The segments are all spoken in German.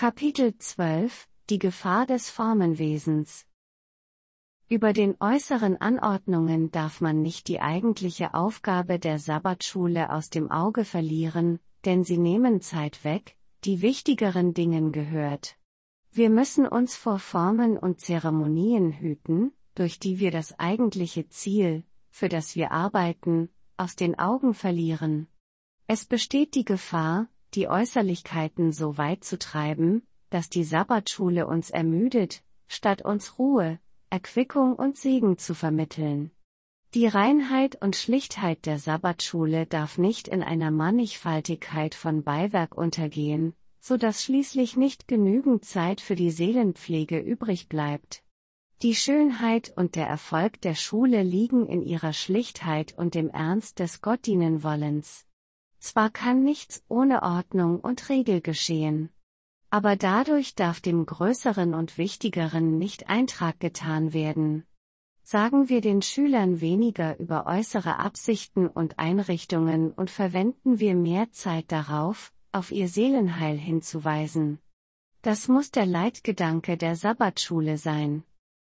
Kapitel 12 – Die Gefahr des Formenwesens. Über den äußeren Anordnungen darf man nicht die eigentliche Aufgabe der Sabbatschule aus dem Auge verlieren, denn sie nehmen Zeit weg, die wichtigeren Dingen gehört. Wir müssen uns vor Formen und Zeremonien hüten, durch die wir das eigentliche Ziel, für das wir arbeiten, aus den Augen verlieren. Es besteht die Gefahr, die Äußerlichkeiten so weit zu treiben, dass die Sabbatschule uns ermüdet, statt uns Ruhe, Erquickung und Segen zu vermitteln. Die Reinheit und Schlichtheit der Sabbatschule darf nicht in einer Mannigfaltigkeit von Beiwerk untergehen, so dass schließlich nicht genügend Zeit für die Seelenpflege übrig bleibt. Die Schönheit und der Erfolg der Schule liegen in ihrer Schlichtheit und dem Ernst des Gottdienenwollens. Zwar kann nichts ohne Ordnung und Regel geschehen, aber dadurch darf dem Größeren und Wichtigeren nicht Eintrag getan werden. Sagen wir den Schülern weniger über äußere Absichten und Einrichtungen und verwenden wir mehr Zeit darauf, auf ihr Seelenheil hinzuweisen. Das muss der Leitgedanke der Sabbatschule sein.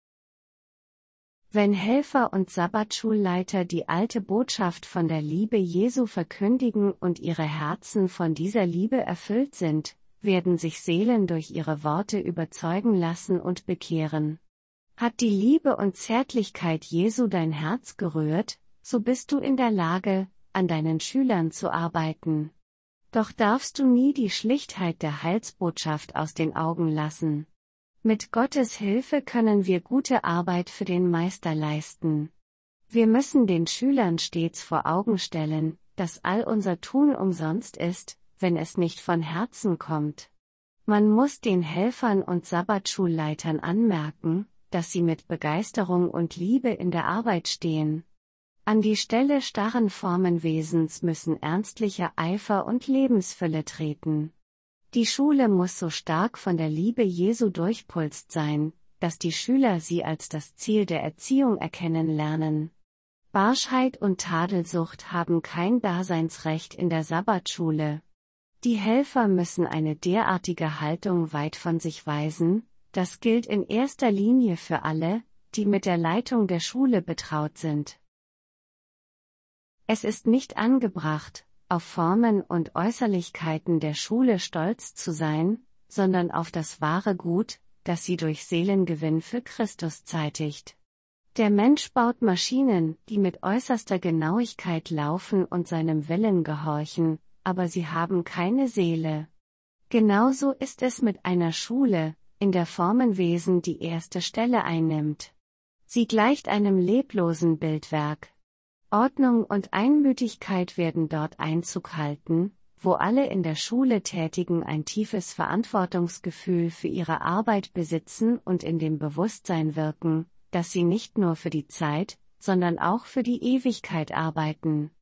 Wenn Helfer und Sabbatschulleiter die alte Botschaft von der Liebe Jesu verkündigen und ihre Herzen von dieser Liebe erfüllt sind, werden sich Seelen durch ihre Worte überzeugen lassen und bekehren. Hat die Liebe und Zärtlichkeit Jesu dein Herz gerührt, so bist du in der Lage, an deinen Schülern zu arbeiten. Doch darfst du nie die Schlichtheit der Heilsbotschaft aus den Augen lassen. Mit Gottes Hilfe können wir gute Arbeit für den Meister leisten. Wir müssen den Schülern stets vor Augen stellen, dass all unser Tun umsonst ist, wenn es nicht von Herzen kommt. Man muss den Helfern und Sabbatschulleitern anmerken, dass sie mit Begeisterung und Liebe in der Arbeit stehen. An die Stelle starren Formenwesens müssen ernstlicher Eifer und Lebensfülle treten. Die Schule muss so stark von der Liebe Jesu durchpulst sein, dass die Schüler sie als das Ziel der Erziehung erkennen lernen. Barschheit und Tadelsucht haben kein Daseinsrecht in der Sabbatschule. Die Helfer müssen eine derartige Haltung weit von sich weisen, das gilt in erster Linie für alle, die mit der Leitung der Schule betraut sind. Es ist nicht angebracht, auf Formen und Äußerlichkeiten der Schule stolz zu sein, sondern auf das wahre Gut, das sie durch Seelengewinn für Christus zeitigt. Der Mensch baut Maschinen, die mit äußerster Genauigkeit laufen und seinem Willen gehorchen, aber sie haben keine Seele. Genauso ist es mit einer Schule, in der Formenwesen die erste Stelle einnimmt. Sie gleicht einem leblosen Bildwerk. Ordnung und Einmütigkeit werden dort Einzug halten, wo alle in der Schule Tätigen ein tiefes Verantwortungsgefühl für ihre Arbeit besitzen und in dem Bewusstsein wirken, dass sie nicht nur für die Zeit, sondern auch für die Ewigkeit arbeiten.